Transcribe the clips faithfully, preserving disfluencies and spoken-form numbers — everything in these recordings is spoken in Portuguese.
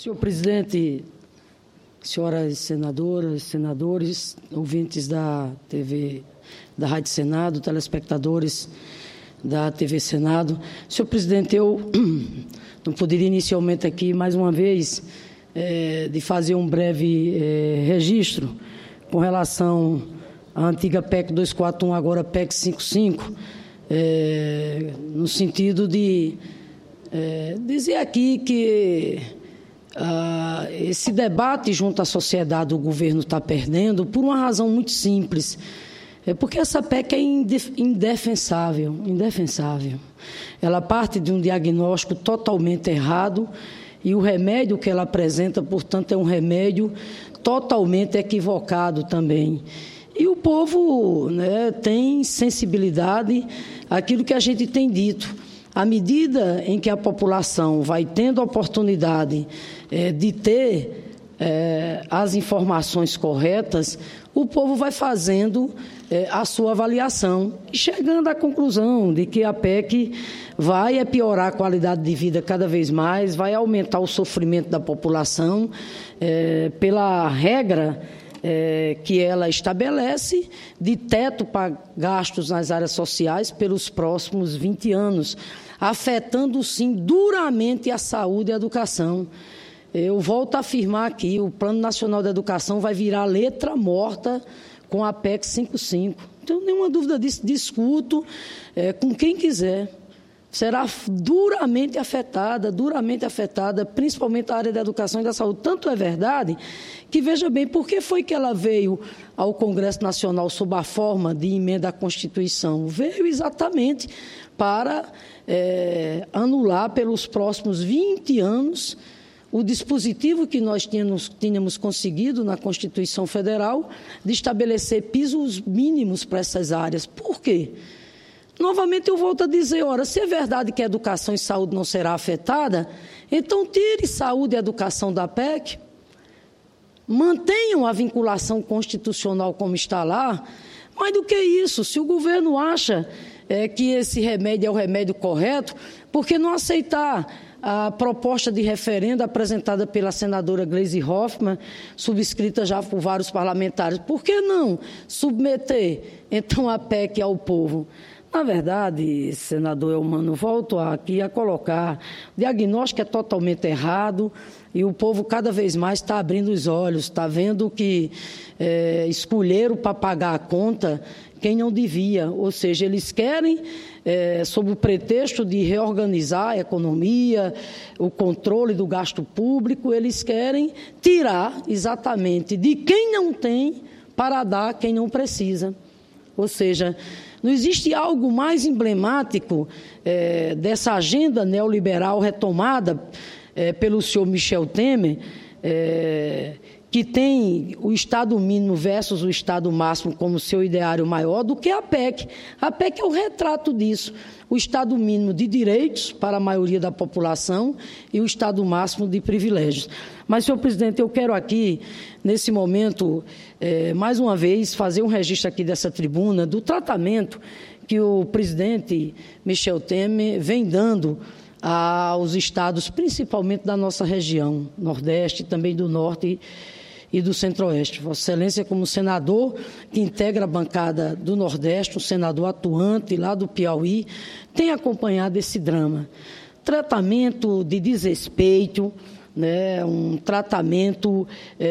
Senhor presidente, senhoras senadoras, senadores, ouvintes da T V, da Rádio Senado, telespectadores da T V Senado. Senhor presidente, eu não poderia inicialmente aqui, mais uma vez, é, de fazer um breve é, registro com relação à antiga P E C duzentos e quarenta e um, agora P E C cinquenta e cinco, é, no sentido de é, dizer aqui que ah, esse debate junto à sociedade o governo está perdendo por uma razão muito simples. É porque essa P E C é indefensável, indefensável. Ela parte de um diagnóstico totalmente errado e o remédio que ela apresenta, portanto, é um remédio totalmente equivocado também. E o povo, né, tem sensibilidade àquilo que a gente tem dito. À medida em que a população vai tendo a oportunidade é, de ter é, as informações corretas, o povo vai fazendo é, a sua avaliação e chegando à conclusão de que a P E C vai é piorar a qualidade de vida cada vez mais, vai aumentar o sofrimento da população é, pela regra é, que ela estabelece de teto para gastos nas áreas sociais pelos próximos vinte anos, afetando, sim, duramente a saúde e a educação. Eu volto a afirmar aqui, o Plano Nacional de Educação vai virar letra morta com a P E C cinquenta e cinco. Não tenho nenhuma dúvida disso, discuto é, com quem quiser. Será duramente afetada, duramente afetada, principalmente a área da educação e da saúde. Tanto é verdade que, veja bem, por que foi que ela veio ao Congresso Nacional sob a forma de emenda à Constituição? Veio exatamente para é, anular pelos próximos vinte anos o dispositivo que nós tínhamos, tínhamos conseguido na Constituição Federal de estabelecer pisos mínimos para essas áreas. Por quê? Novamente eu volto a dizer, ora, se é verdade que a educação e saúde não será afetada, então tire saúde e educação da P E C, mantenham a vinculação constitucional como está lá, mas do que isso, se o governo acha é, que esse remédio é o remédio correto, por que não aceitar a proposta de referendo apresentada pela senadora Gleisi Hoffmann, subscrita já por vários parlamentares? Por que não submeter, então, a P E C ao povo? Na verdade, senador Eumano, volto aqui a colocar, o diagnóstico é totalmente errado e o povo cada vez mais está abrindo os olhos, está vendo que é, escolheram para pagar a conta quem não devia, ou seja, eles querem, é, sob o pretexto de reorganizar a economia, o controle do gasto público, eles querem tirar exatamente de quem não tem para dar a quem não precisa. Ou seja, não existe algo mais emblemático é, dessa agenda neoliberal retomada é, pelo senhor Michel Temer, é, que tem o Estado mínimo versus o Estado máximo como seu ideário maior, do que a P E C. A P E C é o retrato disso. O Estado mínimo de direitos para a maioria da população e o Estado máximo de privilégios. Mas, senhor presidente, eu quero aqui, nesse momento, é, mais uma vez, fazer um registro aqui dessa tribuna do tratamento que o presidente Michel Temer vem dando aos estados, principalmente da nossa região, Nordeste, também do Norte e do Centro-Oeste. Vossa Excelência, como senador que integra a bancada do Nordeste, um senador atuante lá do Piauí, tem acompanhado esse drama. Tratamento de desrespeito, né, um tratamento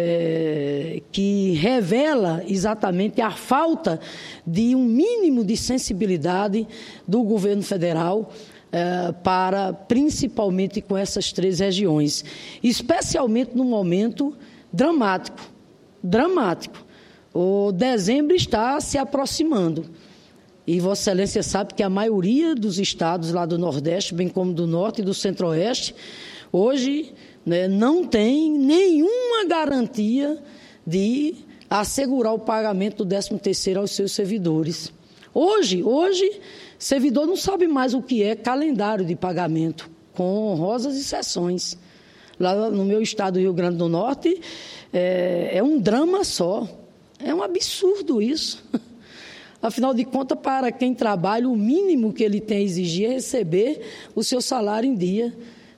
é, que revela exatamente a falta de um mínimo de sensibilidade do governo federal é, para, principalmente com essas três regiões, especialmente no momento dramático, dramático. O dezembro está se aproximando e Vossa Excelência sabe que a maioria dos estados lá do Nordeste, bem como do Norte e do Centro-Oeste, hoje, né, não tem nenhuma garantia de assegurar o pagamento do décimo terceiro aos seus servidores. Hoje, hoje, servidor não sabe mais o que é calendário de pagamento, com honrosas exceções. Lá no meu estado, Rio Grande do Norte, é, é um drama só. É um absurdo isso. Afinal de contas, para quem trabalha, o mínimo que ele tem a exigir é receber o seu salário em dia.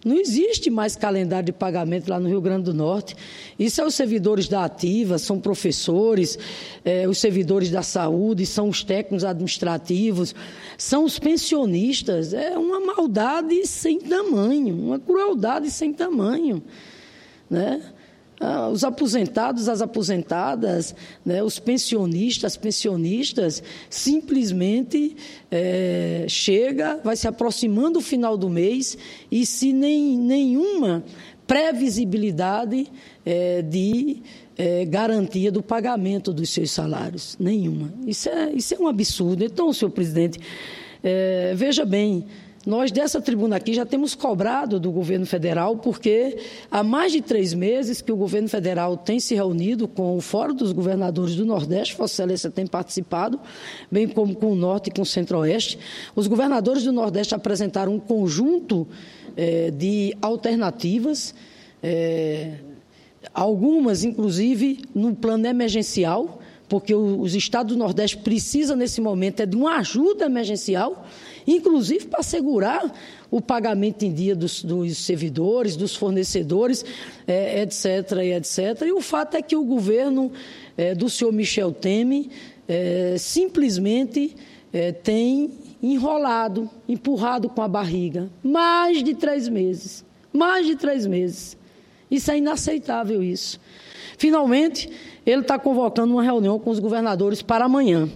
Não existe mais calendário de pagamento lá no Rio Grande do Norte. Isso é os servidores da ativa, são professores, é, os servidores da saúde, são os técnicos administrativos, são os pensionistas. É uma maldade sem tamanho, uma crueldade sem tamanho, né? Ah, os aposentados, as aposentadas, né, os pensionistas, pensionistas, simplesmente é, chega, vai se aproximando o final do mês e se nem, nenhuma previsibilidade é, de é, garantia do pagamento dos seus salários, nenhuma. Isso é, isso é um absurdo. Então, senhor presidente, é, veja bem, nós, dessa tribuna aqui, já temos cobrado do governo federal, porque há mais de três meses que o governo federal tem se reunido com o Fórum dos Governadores do Nordeste, Vossa Excelência tem participado, bem como com o Norte e com o Centro-Oeste. Os governadores do Nordeste apresentaram um conjunto eh, de alternativas, eh, algumas, inclusive, no plano emergencial, porque os estados do Nordeste precisam, nesse momento, é de uma ajuda emergencial, inclusive para assegurar o pagamento em dia dos, dos servidores, dos fornecedores, é, etc, e etcétera. E o fato é que o governo é, do senhor Michel Temer é, simplesmente é, tem enrolado, empurrado com a barriga, mais de três meses, mais de três meses. Isso é inaceitável, isso. Finalmente, ele está convocando uma reunião com os governadores para amanhã.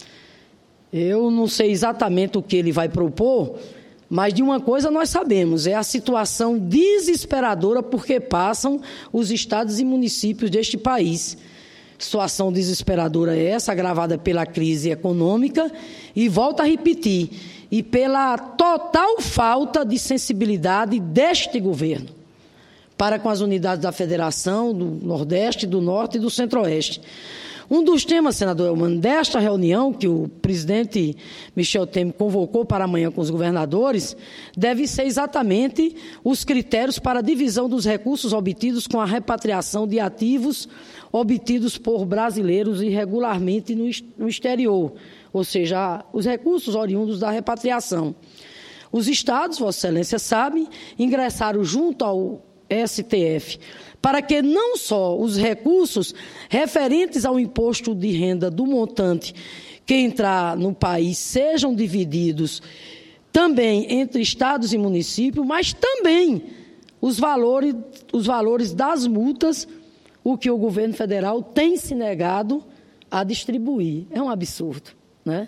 Eu não sei exatamente o que ele vai propor, mas de uma coisa nós sabemos, é a situação desesperadora porque passam os estados e municípios deste país. Situação desesperadora é essa, agravada pela crise econômica, e volto a repetir, e pela total falta de sensibilidade deste governo para com as unidades da Federação, do Nordeste, do Norte e do Centro-Oeste. Um dos temas, senador Elmano, desta reunião que o presidente Michel Temer convocou para amanhã com os governadores, deve ser exatamente os critérios para a divisão dos recursos obtidos com a repatriação de ativos obtidos por brasileiros irregularmente no exterior, ou seja, os recursos oriundos da repatriação. Os estados, Vossa Excelência sabe, ingressaram junto ao S T F, para que não só os recursos referentes ao imposto de renda do montante que entrar no país sejam divididos também entre estados e municípios, mas também os valores, os valores das multas, o que o governo federal tem se negado a distribuir. É um absurdo, né?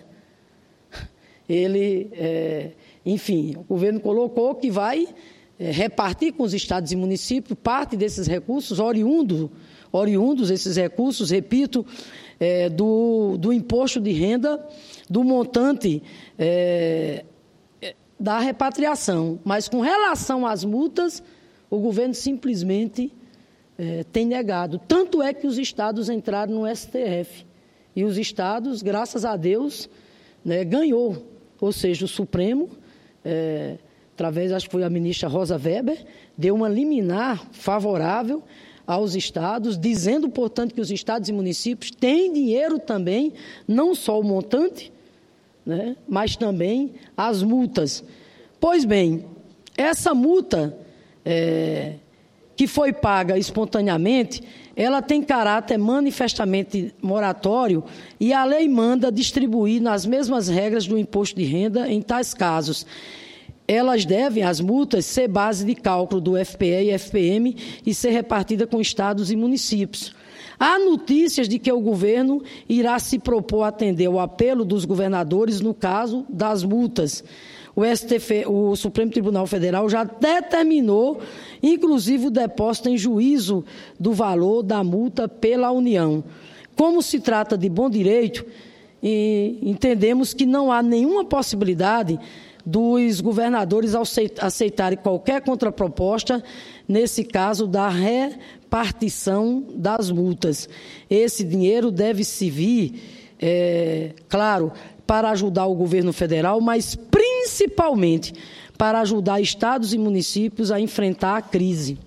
Ele, é, enfim, o governo colocou que vai É, repartir com os estados e municípios parte desses recursos, oriundo, oriundos esses recursos, repito, é, do, do imposto de renda, do montante é, da repatriação. Mas, com relação às multas, o governo simplesmente é, tem negado. Tanto é que os estados entraram no S T F. E os estados, graças a Deus, né, ganhou. Ou seja, o Supremo... É, através, acho que foi a ministra Rosa Weber, deu uma liminar favorável aos estados, dizendo, portanto, que os estados e municípios têm dinheiro também, não só o montante, né, mas também as multas. Pois bem, essa multa é, que foi paga espontaneamente, ela tem caráter manifestamente moratório e a lei manda distribuir nas mesmas regras do imposto de renda em tais casos. Elas devem, as multas, ser base de cálculo do F P E e F P M e ser repartida com estados e municípios. Há notícias de que o governo irá se propor a atender o apelo dos governadores no caso das multas. O, S T F, o Supremo Tribunal Federal já determinou, inclusive, o depósito em juízo do valor da multa pela União. Como se trata de bom direito, e entendemos que não há nenhuma possibilidade dos governadores aceitarem qualquer contraproposta, nesse caso da repartição das multas. Esse dinheiro deve servir, é, claro, para ajudar o governo federal, mas principalmente para ajudar estados e municípios a enfrentar a crise.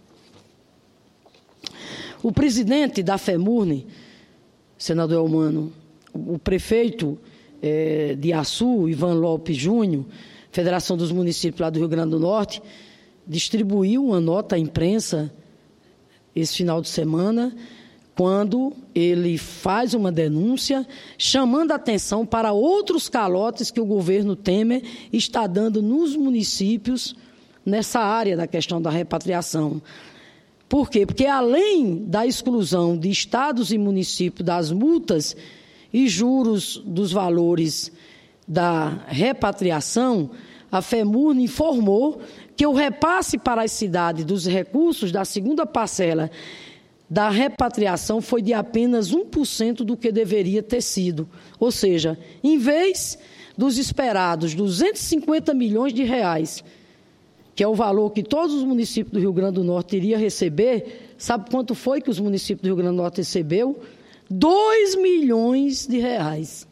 O presidente da FEMURNE, senador Elmano, o prefeito é, de Açu, Ivan Lopes Júnior, Federação dos Municípios lá do Rio Grande do Norte, distribuiu uma nota à imprensa esse final de semana, quando ele faz uma denúncia chamando a atenção para outros calotes que o governo Temer está dando nos municípios nessa área da questão da repatriação. Por quê? Porque além da exclusão de estados e municípios das multas e juros dos valores da repatriação, a FEMURNE informou que o repasse para as cidades dos recursos da segunda parcela da repatriação foi de apenas um por cento do que deveria ter sido. Ou seja, em vez dos esperados duzentos e cinquenta milhões de reais, que é o valor que todos os municípios do Rio Grande do Norte iriam receber, sabe quanto foi que os municípios do Rio Grande do Norte recebeu? dois milhões de reais.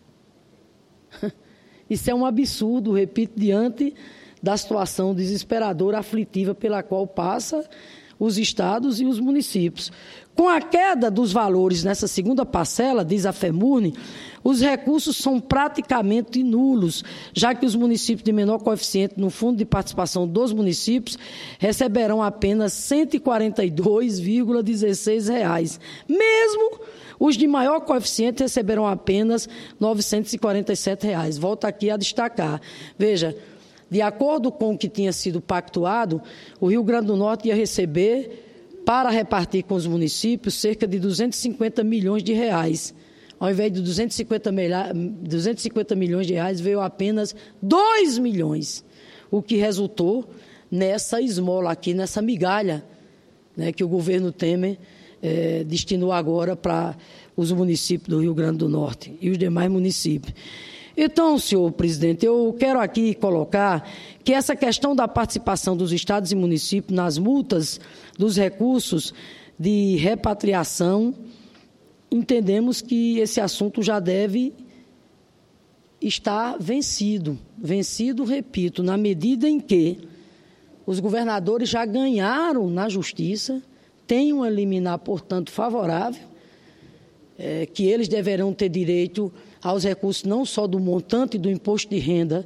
Isso é um absurdo, repito, diante da situação desesperadora, aflitiva pela qual passa os estados e os municípios. Com a queda dos valores nessa segunda parcela, diz a FEMURNE, os recursos são praticamente nulos, já que os municípios de menor coeficiente no Fundo de Participação dos Municípios receberão apenas cento e quarenta e dois vírgula dezesseis reais. Mesmo os de maior coeficiente receberão apenas novecentos e quarenta e sete reais. Volto aqui a destacar. Veja, de acordo com o que tinha sido pactuado, o Rio Grande do Norte ia receber, para repartir com os municípios, cerca de duzentos e cinquenta milhões de reais. Ao invés de duzentos e cinquenta milhões de reais, veio apenas dois milhões, o que resultou nessa esmola aqui, nessa migalha, né, que o governo Temer eh, destinou agora para os municípios do Rio Grande do Norte e os demais municípios. Então, senhor presidente, eu quero aqui colocar que essa questão da participação dos estados e municípios nas multas dos recursos de repatriação, entendemos que esse assunto já deve estar vencido. Vencido, repito, na medida em que os governadores já ganharam na justiça, têm uma liminar, portanto, favorável, é, que eles deverão ter direito aos recursos não só do montante do imposto de renda,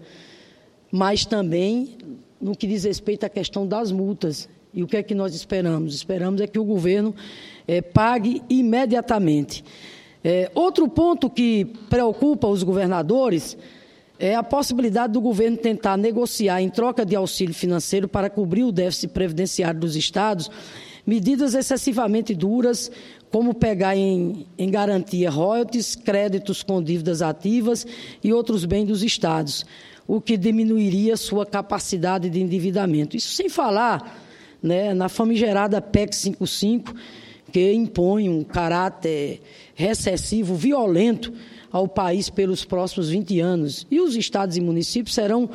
mas também no que diz respeito à questão das multas. E o que é que nós esperamos? Esperamos é que o governo é, pague imediatamente. É, outro ponto que preocupa os governadores é a possibilidade do governo tentar negociar, em troca de auxílio financeiro para cobrir o déficit previdenciário dos estados, medidas excessivamente duras, como pegar em, em garantia royalties, créditos com dívidas ativas e outros bens dos estados, o que diminuiria sua capacidade de endividamento. Isso sem falar, né, na famigerada P E C cinquenta e cinco, que impõe um caráter recessivo, violento ao país pelos próximos vinte anos. E os estados e municípios serão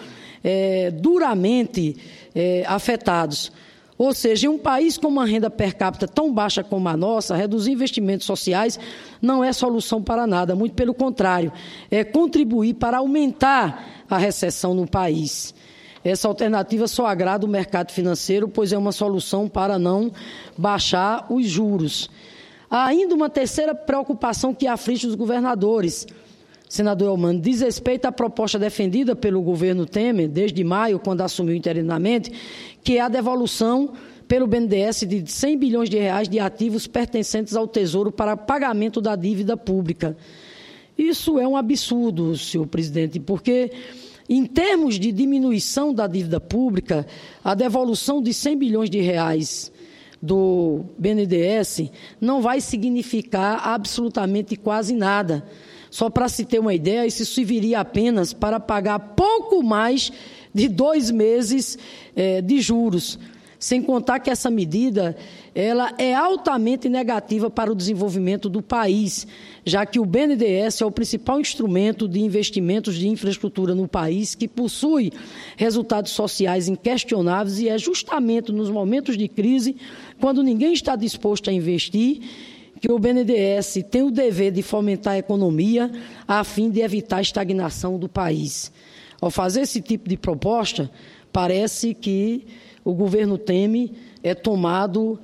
é, duramente é, afetados. Ou seja, em um país com uma renda per capita tão baixa como a nossa, reduzir investimentos sociais não é solução para nada, muito pelo contrário, é contribuir para aumentar a recessão no país. Essa alternativa só agrada o mercado financeiro, pois é uma solução para não baixar os juros. Há ainda uma terceira preocupação que aflige os governadores, senador Elmano, diz respeito à proposta defendida pelo governo Temer, desde maio, quando assumiu interinamente, que é a devolução pelo B N D E S de cem bilhões de reais de ativos pertencentes ao Tesouro para pagamento da dívida pública. Isso é um absurdo, senhor presidente, porque, em termos de diminuição da dívida pública, a devolução de cem bilhões de reais do B N D E S não vai significar absolutamente quase nada. Só para se ter uma ideia, isso serviria apenas para pagar pouco mais de dois meses eh, de juros. Sem contar que essa medida ela é altamente negativa para o desenvolvimento do país, já que o B N D E S é o principal instrumento de investimentos de infraestrutura no país, que possui resultados sociais inquestionáveis, e é justamente nos momentos de crise, quando ninguém está disposto a investir, que o B N D E S tem o dever de fomentar a economia a fim de evitar a estagnação do país. Ao fazer esse tipo de proposta, parece que o governo Temer é tomado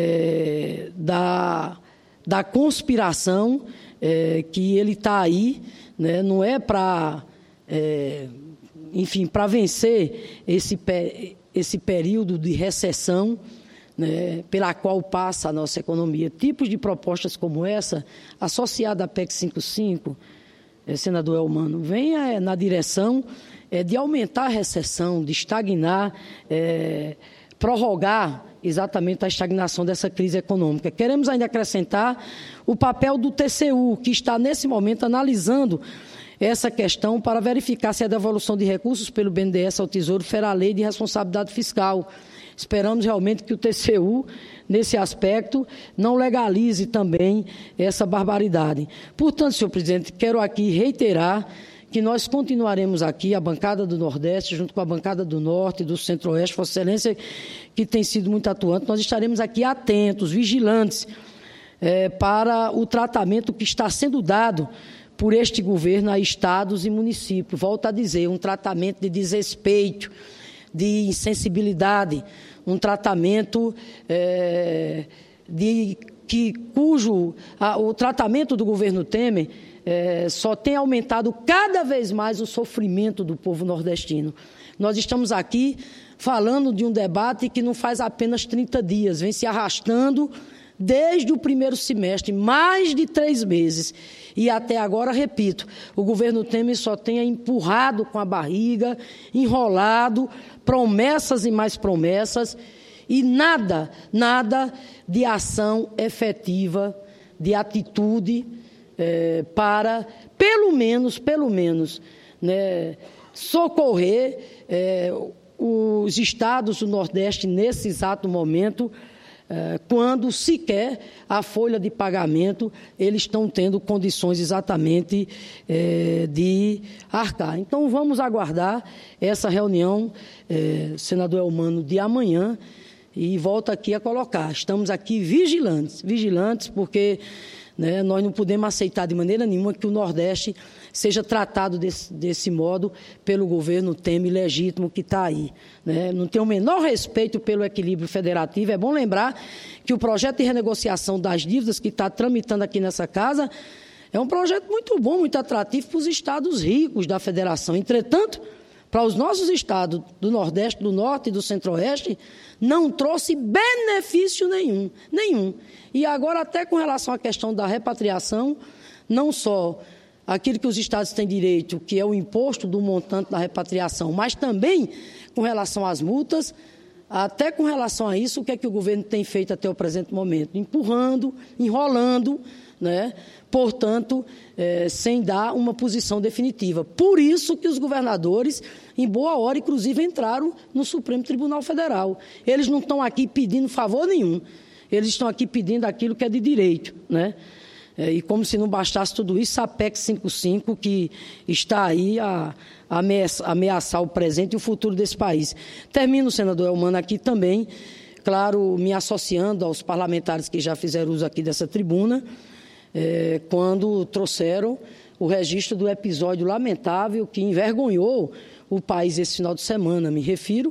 é, da, da conspiração é, que ele está aí, né, não é para, é, enfim, para vencer esse, esse período de recessão, né, pela qual passa a nossa economia. Tipos de propostas como essa, associada à P E C cinquenta e cinco, eh, senador Elmano, vem eh, na direção eh, de aumentar a recessão, de estagnar, eh, prorrogar exatamente a estagnação dessa crise econômica. Queremos ainda acrescentar o papel do T C U, que está nesse momento analisando essa questão para verificar se a devolução de recursos pelo B N D E S ao Tesouro fará a lei de responsabilidade fiscal. Esperamos realmente que o T C U, nesse aspecto, não legalize também essa barbaridade. Portanto, senhor presidente, quero aqui reiterar que nós continuaremos aqui, a bancada do Nordeste, junto com a bancada do Norte, do Centro-Oeste, Vossa Excelência, que tem sido muito atuante, nós estaremos aqui atentos, vigilantes, é, para o tratamento que está sendo dado por este governo a estados e municípios. Volto a dizer, um tratamento de desrespeito, de insensibilidade, um tratamento é, de, que, cujo a, o tratamento do governo Temer é, só tem aumentado cada vez mais o sofrimento do povo nordestino. Nós estamos aqui falando de um debate que não faz apenas trinta dias, vem se arrastando desde o primeiro semestre, mais de três meses. E até agora, repito, o governo Temer só tem empurrado com a barriga, enrolado, promessas e mais promessas, e nada, nada de ação efetiva, de atitude é, para, pelo menos, pelo menos, né, socorrer é, os estados do Nordeste nesse exato momento, quando sequer a folha de pagamento eles estão tendo condições exatamente é, de arcar. Então, vamos aguardar essa reunião, é, senador Elmano, de amanhã, e volto aqui a colocar, estamos aqui vigilantes, vigilantes porque, né, nós não podemos aceitar de maneira nenhuma que o Nordeste seja tratado desse, desse modo pelo governo Temer legítimo que está aí. Né? Não tem o menor respeito pelo equilíbrio federativo. É bom lembrar que o projeto de renegociação das dívidas que está tramitando aqui nessa casa é um projeto muito bom, muito atrativo para os estados ricos da federação. Entretanto, para os nossos estados do Nordeste, do Norte e do Centro-Oeste, não trouxe benefício nenhum, nenhum. E agora, até com relação à questão da repatriação, não só aquilo que os estados têm direito, que é o imposto do montante da repatriação, mas também com relação às multas, até com relação a isso, o que é que o governo tem feito até o presente momento? Empurrando, enrolando, né? Portanto, é, sem dar uma posição definitiva. Por isso que os governadores, em boa hora, inclusive, entraram no Supremo Tribunal Federal. Eles não estão aqui pedindo favor nenhum, eles estão aqui pedindo aquilo que é de direito, né? É, e como se não bastasse tudo isso, a P E C cinquenta e cinco, que está aí a, a ameaçar, ameaçar o presente e o futuro desse país. Termino, senador Elmano, aqui também, claro, me associando aos parlamentares que já fizeram uso aqui dessa tribuna, é, quando trouxeram o registro do episódio lamentável que envergonhou o país esse final de semana. Me refiro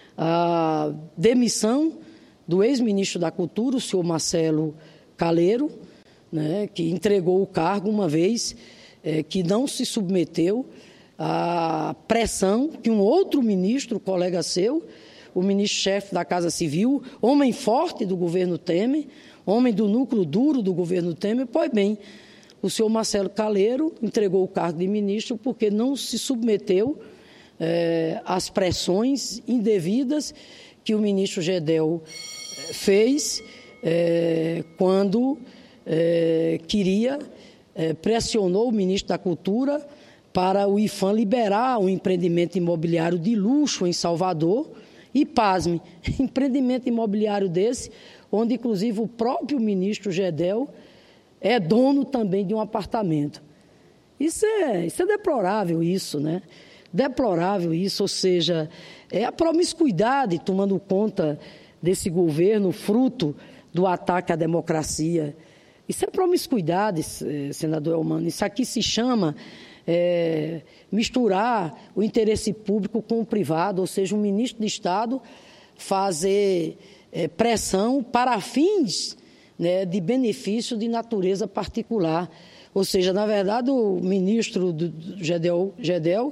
à demissão do ex-ministro da Cultura, o senhor Marcelo Calheiro, né, que entregou o cargo uma vez é, que não se submeteu à pressão que um outro ministro, colega seu, o ministro-chefe da Casa Civil, homem forte do governo Temer, homem do núcleo duro do governo Temer, pois bem, o senhor Marcelo Calheiro entregou o cargo de ministro porque não se submeteu é, às pressões indevidas que o ministro Gedel fez é, quando É, queria, é, pressionou o ministro da Cultura para o IPHAN liberar um empreendimento imobiliário de luxo em Salvador e, pasme, empreendimento imobiliário desse, onde inclusive o próprio ministro Gedel é dono também de um apartamento. Isso é, isso é deplorável, isso, né? Deplorável isso, ou seja, é a promiscuidade tomando conta desse governo, fruto do ataque à democracia. Isso é promiscuidade, senador Elmano. Isso aqui se chama é, misturar o interesse público com o privado, ou seja, um ministro de Estado fazer é, pressão para fins, né, de benefício de natureza particular. Ou seja, na verdade, o ministro do Gedel, Gedel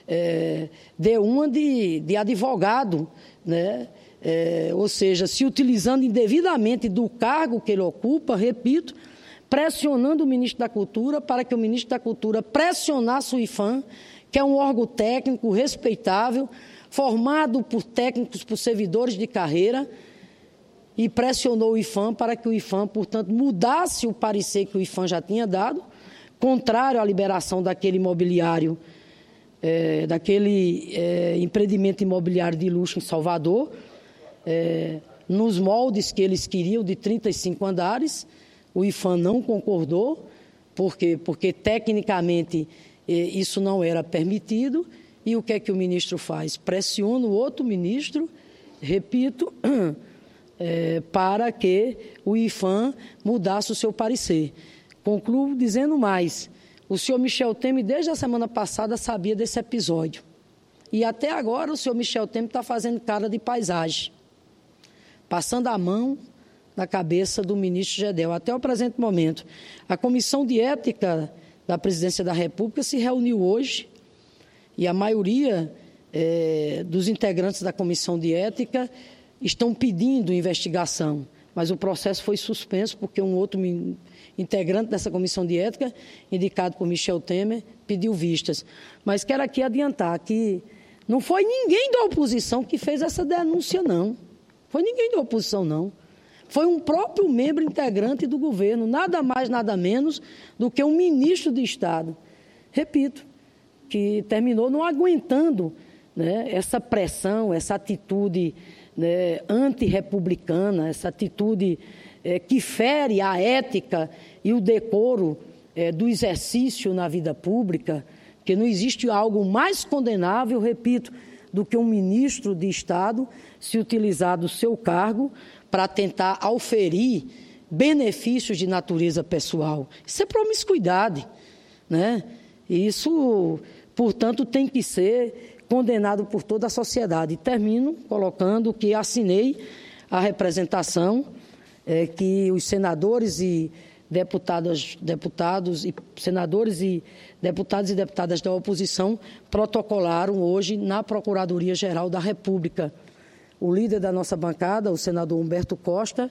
é, deu uma de, de advogado, né? É, ou seja, se utilizando indevidamente do cargo que ele ocupa, repito, pressionando o ministro da Cultura para que o ministro da Cultura pressionasse o IPHAN, que é um órgão técnico respeitável, formado por técnicos, por servidores de carreira, e pressionou o IPHAN para que o IPHAN, portanto, mudasse o parecer que o IPHAN já tinha dado, contrário à liberação daquele imobiliário, é, daquele é, empreendimento imobiliário de luxo em Salvador, é, nos moldes que eles queriam, de trinta e cinco andares. O IPHAN não concordou, por quê? Porque tecnicamente isso não era permitido. E o que é que o ministro faz? Pressiona o outro ministro, repito, é, para que o IPHAN mudasse o seu parecer. Concluo dizendo mais, o senhor Michel Temer, desde a semana passada, sabia desse episódio. E até agora o senhor Michel Temer está fazendo cara de paisagem, passando a mão na cabeça do ministro Gedel. Até o presente momento, a Comissão de Ética da Presidência da República se reuniu hoje e a maioria é, dos integrantes da Comissão de Ética estão pedindo investigação, mas o processo foi suspenso porque um outro integrante dessa Comissão de Ética, indicado por Michel Temer, pediu vistas. Mas quero aqui adiantar que não foi ninguém da oposição que fez essa denúncia, não. Foi ninguém da oposição, não. Foi um próprio membro integrante do governo, nada mais, nada menos do que um ministro de Estado. Repito, que terminou não aguentando, né, essa pressão, essa atitude, né, antirrepublicana, essa atitude é, que fere a ética e o decoro é, do exercício na vida pública, que não existe algo mais condenável, repito, do que um ministro de Estado se utilizar do seu cargo para tentar auferir benefícios de natureza pessoal. Isso é promiscuidade, né? Isso, portanto, tem que ser condenado por toda a sociedade. E termino colocando que assinei a representação é, que os senadores e deputadas, deputados e senadores e deputados e deputadas da oposição protocolaram hoje na Procuradoria-Geral da República. O líder da nossa bancada, o senador Humberto Costa,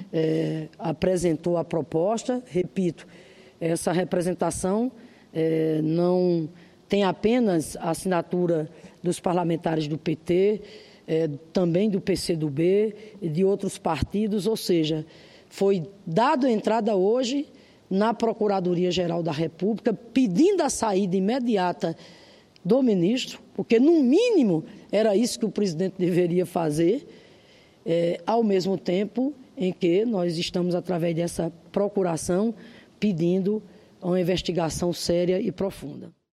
é, apresentou a proposta. Repito, essa representação é, não tem apenas a assinatura dos parlamentares do P T, é, também do P C do B e de outros partidos, ou seja, foi dado entrada hoje na Procuradoria-Geral da República, pedindo a saída imediata do ministro, porque, no mínimo, era isso que o presidente deveria fazer, é, ao mesmo tempo em que nós estamos, através dessa procuração, pedindo uma investigação séria e profunda.